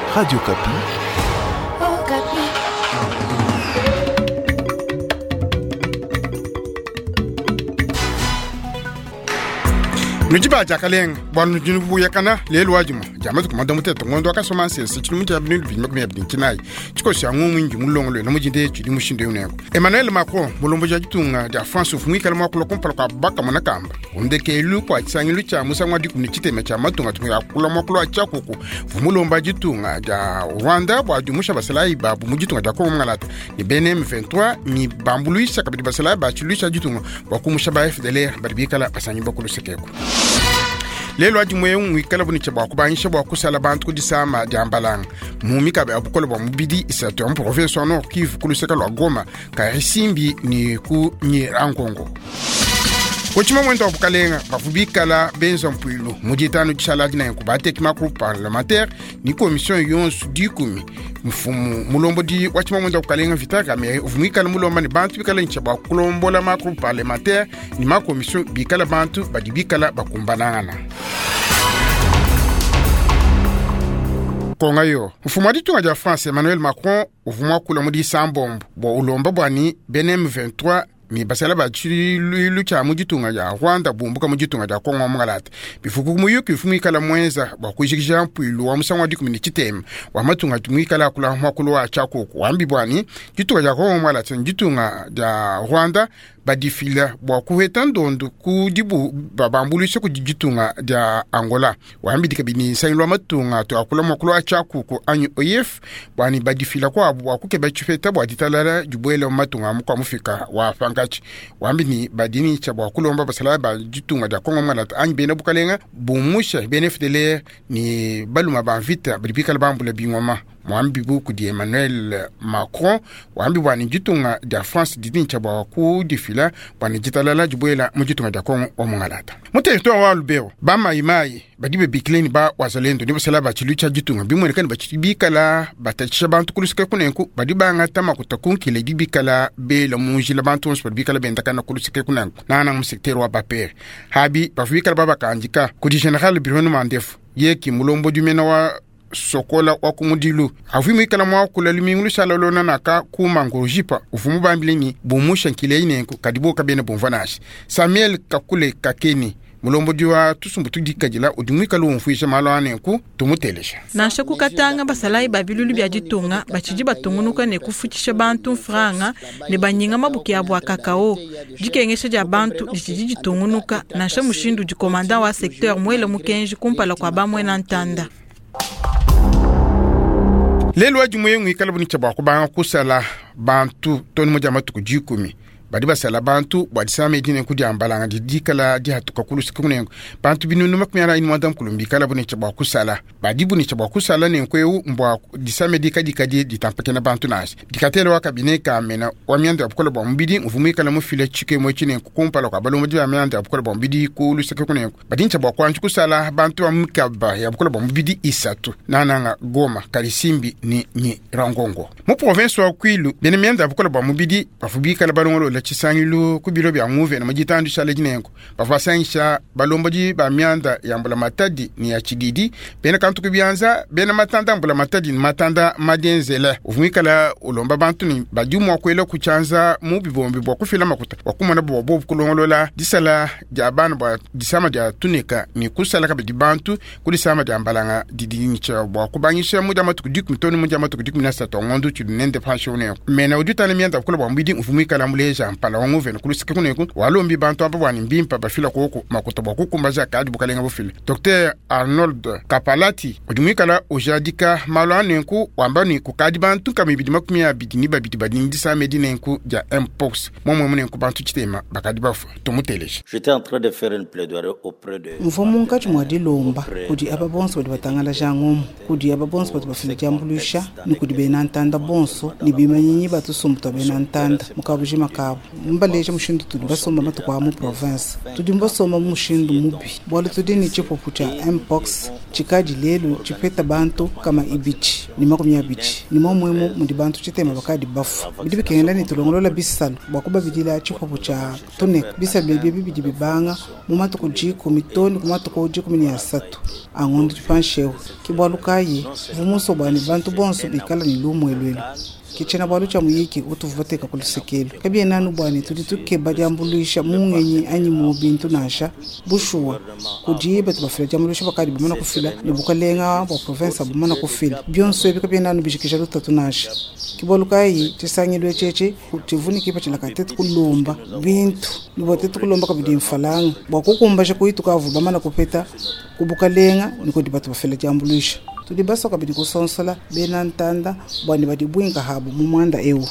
Radio Kapi. Nujiba jakaleng bon junubu yakana lelo wajuma jamatu komanda muteto ngondo akasoma sensi chimuti abinu binyuma kumya bidinkinai chiko syangu mwingi mulongolo no mujinde chidi mushindo yuneko Emmanuel Macron mulombo jajitunga ja France ufumwi kalma kulo kompala kwa baka monakamba undeke elu kwa tsangilu cha musangwa dikumni chiteme cha matunga tumya kulo mokolo achakuku vumulomba jitunga ja Rwanda bwa jumusha basalai babu mujitunga ja ko ngalata ni Benin 23 ni bambuluisha kabidi basalai ba chilusha jitunga bwa kumusha ba FDLR barbikala basanyimba kulo sekeko lelo ajimwe mwikala buni chaba kubanyisha bwa kusala bantu disama jambalang mumika ba bukolo bwa mubidi isato en professeur no Kivu kuluseka lwa Goma ka risimbi ni ku ni rangongo Kochima mwendo abukalenga bafubikala benzo mpuilu mujitano chisala dina kubate kimakuru parlementaire ni commission yonsu dikumi mfumu mulombo di wachima mwendo abukalenga vitaka me uvumikala mulomba ni bantu bikala nchaba kulombola makuru parlementaire ni ma commission bikala bantu badibikala bakumbanana kongayo mfumu ditunga ja France Emmanuel Macron uvumwa kula mudi sambombo bo ulomba bwani Benin 23 mi basala ba chilu cha mujitunga ya Rwanda bumbuka mujitunga ya Kongo mngalata bifuku muyuki fumikala mwenza ba kujikija mpuilu wa musangwa dikumini chitem wa matunga tumikala kula makulu wa chako wambi bwani jitunga ya Kongo mngalata jitunga ya Rwanda badifila bwa kuhetandondo kudibu babambulisha kujitunga ya Angola wambi dikabini sailwa matunga to akula makulu wa chako ko anyu OIF bwani badifila kwa bwa kukeba chufeta bwa ditalala jubwele matunga mukwa mufika wa fangachi wambi ni badini chabwa kulomba basala ba jitunga da Kongo malata anyi bena bukalenga bumusha benefdele ni baluma ba vita bibikala bambula bingoma mwambi buku di Emmanuel Macron wambi wani jitunga da France didin chabwa ku difila wani jitalala jubwela mujitunga da Kongo omungalata muteto wa lubeo bama imai badibe bikleni ba wazalendo ni basala ba chilucha jitunga bimwe kan ba chibikala batachisha bantu kulusika kunenku badiba ngata makutakunki le dibikala be la munjila bantu bikala benda kana kulusika kunenku nana musekteru wa baper habi bafubikala baba kanjika kudi general bironu mandefu yeki mulombo dumena wa sokola wa kumudilu afimu ikala mwa kula limingulu shalolona naka kumangojipa ufumu bambileni bumusha nkile inenku kadibo kabene bonvanashi Samuel kakule kakeni mulombo diwa tusumbutu dikajila udumika lo mfuisha malo anenku tumutelesha nasha kukatanga basalai babilulu bya jitunga bachiji batungunuka ne kufuchisha bantu franga ne banyinga mabuki abwa kakao jikengesha ja bantu dijiji jitungunuka nasha mushindu dikomanda wa secteur mwele mukenji kumpala kwa bamwe na ntanda lelo ajimwe mwikala buni chaba kubanga kusala bantu toni mojamatu kujikumi badiba sala bantu badisame dine kudi ambalanga dikala di hatuka kulusika kunengo bantu binunu makmyala ini madam kulumbi kala bune chaba kusala badibu ni chaba kusala ne kweu mbwa disame dikadi ditampake na bantu nashi dikatelo wakabine kamena wamyanda abukola bombidi mvumi kala mufile chike mochine kukumpala kwa balo modi amyanda abukola bombidi kulusika kunengo badin chaba kwanchu kusala bantu amkaba ya abukola bombidi isatu nananga Goma kalisimbi ni rangongo mu province wa Kwilu benemyanda abukola bombidi bafubi kala balongolo chisangilu kubiro bya nguve na majitandu shale jinenko bafasanisha balomboji ba myanda ya mbula matadi ni ya chididi bena kantu kubyanza bena matanda mbula matadi ni matanda madenzele uvumikala ulomba bantu ni bajumu wakwela kuchanza mu bibombi bwa kufila makuta wakumana bwa bobu kulongolola disala jabana bwa disama ja tunika ni kusala kabidi bantu kulisama ja mbalanga didini cha bwa kubanyisha muda matukudik mtoni muda matukudik minasa tongondo chidunende pensione mena udutana myanda kula bwa mbidi uvumikala muleja pala wanguve kulusika kuneko walombi bantu aba bwani mbimpa bafila koko makuta bakukumbaza kadi bukalenga bufile Dr Arnold Kapalati odumikala ojadika malwanenku wambani kukadi bantu kamibidi makumya bidini babidi badini disa medinenku ja mpox momwe munenku bantu chitema bakadi bafu tomuteleje. J'étais en train de faire une plaidoirie auprès de mvomunga chimwadi lomba kudi aba bonso badi batangala jangom kudi aba bonso badi bafile jambulusha ni kudi benantanda bonso ni bimanyinyi batusumbuta benantanda mukabuji makabo mbaleja mushindu tudi basoma matukwa mu province tudi mbasoma mushindu mubi bole tudi ni chipopu cha mpox chikaji lelo chipeta bantu kama ibichi ni makumya bichi ni momwemo mundi bantu chitema bakadi bafu bidibi kengela ni tulongolola bisalo bakuba bidila chipopu cha tonek bisalo bebe bibidi bibanga mumatu kujiko mitoni kumatu kujiko mini asatu angondo tupanshew kibalukayi vumuso bani bantu bonso bikala ni lumwelwelo kichena balu cha muyiki utuvoteka kulisekelo kabye nanu bwani tudi tukebajambulisha mungenyi anyi mubintu nasha bushua kujiba tubafira jambulisha bakadi bamana kufila nibukalenga ba province bamana kufila byonso ebikabye nanu bishikisha lutatu nasha kibolukayi tisangilwe cheche kutivuni kipa chilakatetu kulomba bintu nibotetu kulomba kabidi mfalanga bakukumba shekuitu kavu bamana kupeta kubukalenga nikodibatu bafila jambulisha tudi baso kabidi kusonsola benantanda bwani badibwinga habu mumanda ewu.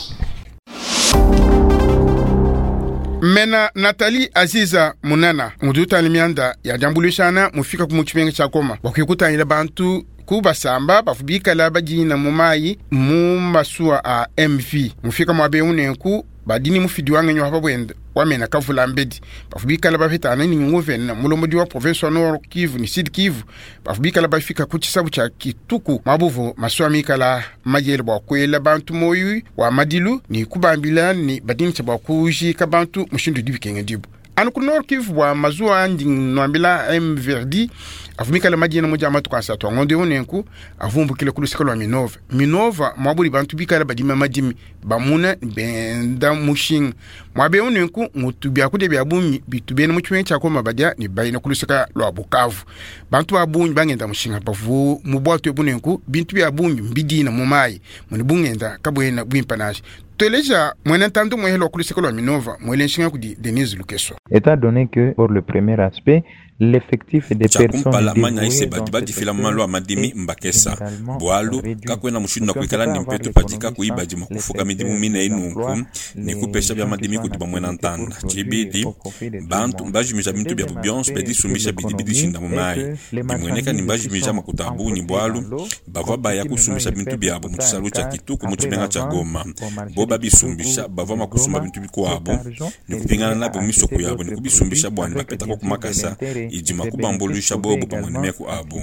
Mena Nathalie Aziza Munana muduta limianda ya jambulishana mufika kumuchimenga chakoma wakikutanira bantu kubasamba bafubika laba jina mumayi mumasua a MV mufika mwabeunenku badini mufidiwanga nyo hapa bwende wamena kavula mbedi bafubika laba fetana ni nguvena mulomodi wa province Nord Kivu ni Sud Kivu bafubika laba fika kuchisabu cha Kituku mabuvu maswami kala majele bwa kwela bantu moyu wa madilu ni kubambila ni badini cha bwa kuji ka bantu mushindu dibikenge dibu anu Nord Kivu wa mazua andi nwambila MVRD afumika la majina moja matu kwa sato ngonde onenku avumbu kile kulusikalo minova mwabuli bantu bikala badima madimi bamuna benda mushin mwabe onenku mutubya kude byabunyi bitubene muchwe chakoma badia ni bayina kulusika lo Bukavu bantu babunyi bangenda mushinga bavu mubwato ebunenku bintu byabunyi mbidina mumayi munibungenda kabwena bwimpanaje Teleja mwenentandu mwehelo kulisikalo minova mwelenshinga kudi Denise Lukeso. Étant donné que pour le premier aspect l'effectif des personnes manya ise badiba difila malo amadimi mbakesa bwalu kakwena mushinda kwikala ni mpeto padika kuibaji makufuka midimu mine inunku ni kupesha bya madimi kudiba mwena ntanda chibidi bantu mbaji mija mintu bya bubyons pedi sumbisha bidibidi shinda mumayi imweneka ni mbaji mija makutabu ni bwalu bava baya kusumbisha bintu bya bu mutisalu cha Kituku muchimenga cha Goma boba bisumbisha bava makusumba bintu bikwabu ni kupingana nabo misoko yabo ni kubisumbisha bwani bapeta ko kumakasa ijima kubambulisha bobo pamwenemeku abu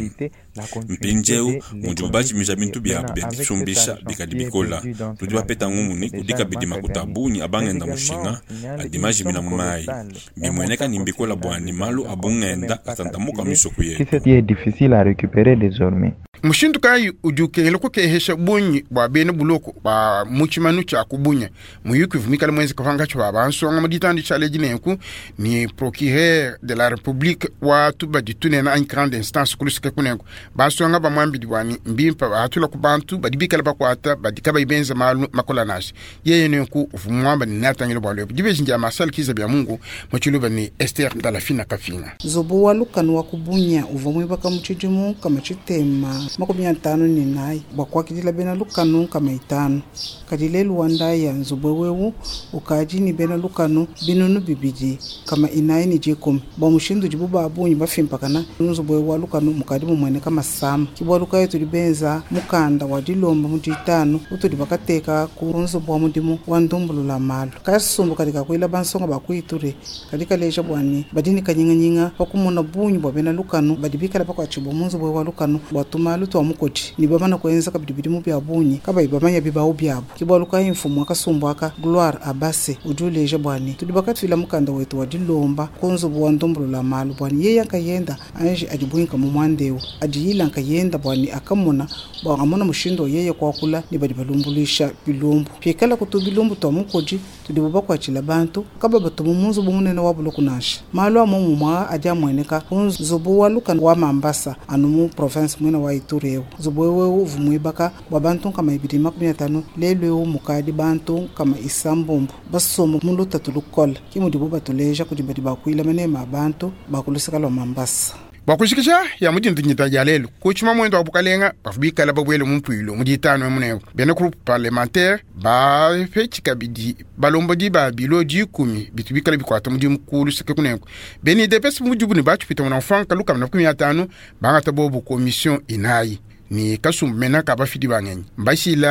mpinjeu mujubaji mija bintu byabu byadisumbisha bikadibikola tudiba peta ngumuni kudika bidima kutabuni abangenda mushinga adimaji mina mumayi bimweneka nimbikola bwani malu abungenda atandamuka misoko yetu qui est difficile à récupérer désormais. Mushindu kai ujukele ko kehesha bunyi bwa bene buloko ba muchimanu cha kubunya muyuku vumika mwenzi kafanga chwa bansonga maditandi challenge nenku ni procureur de la République wa tuba ditune na grande instance kulusika kunenku bansonga ba mwambi diwani mbimpa batula ku bantu badibika ba kwata badikaba ibenza malu makola nashi yeye nenku vumwamba ni natangelo bwa lepo dibejinja masal kiza bya Mungu mochiluba ni Esther Ndalafina Kafina zobo walukanu wa kubunya uvamwe baka muchijumu kama chitema makumya tano ni nayi bakwakidila bena lukanu kama itano kadile luwanda ya nzubwewewu ukaji ni bena lukanu binunu bibiji kama inayi ni jekum ba mushindu jibuba abunyi bafimpakana nzubwewewu wa lukanu mukadi mumwene kama sama kibwaluka yetu libenza mukanda wa dilomba mutitano utudi bakateka ku nzubwa mudimu wa ndumbulula malu kasumbu kadika kuila bansonga bakuiture kadika leja bwani badini kanyinga bakumona bunyi bwa bena lukanu badibika lapakwa chibo munzubwewewu wa lukanu batuma luto amukoti ni bamana kwenza kabidibidi mu byabunyi kaba ibamanya bibawo byabo kibwaluka imfumu akasumbu aka Gloire Abase ujuleje bwani tudibakatfila mukanda wetu wa dilomba konzo bwa ndombulula malu bwani yeye akayenda anje adibunka mu mwandewo adiyila akayenda bwani akamona bwa amona mushindo yeye kwakula ni badibalumbulisha bilombo pyekala kutubilombo to amukoti tudibaba chila bantu kaba batumu munzo bumunene wabulo kunasha malu amu mwa aja mweneka konzo bwa lukan wa Mambasa anumu province mwena wa Ituri zubwewe uvumwibaka wabantu kama ibidi 15 lelwe mukadi bantu kama isambombo basomo mundu tatulukola kimudibo batuleja kudibadi bakuila manema abantu bakulisikalo Mambasa bakushikisha ya mudindu nyita jalelo kuchuma mwendo abukalenga bafubika la babwele mumpuilo muditano mune bene groupe parlementaire ba fechika bidi balombodi ba biloji kumi bitubika la bikwata mudi mukulu sekunenko bene depes mudibu ni bachu pita mwana franka luka na 15 banga tabobu commission inayi ni kasum mena ka bafidi bangenyi mbashila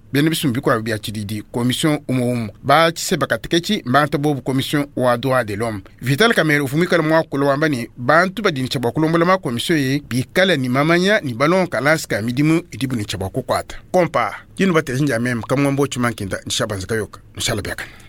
bene bisumbi kwa bia chididi commission umo ba chise bakatekechi mbanta bobu commission wa droit de l'homme Vital Kamerhe ufumika mwa kulo wambani bantu badini chaba kulombola ma commission ye bikala ni mamanya ni balon kalaska midimu idibu ni chaba kukwata kompa yinu batezinja mem kamwambo chumankinda nishabanzika yoka nshala biakan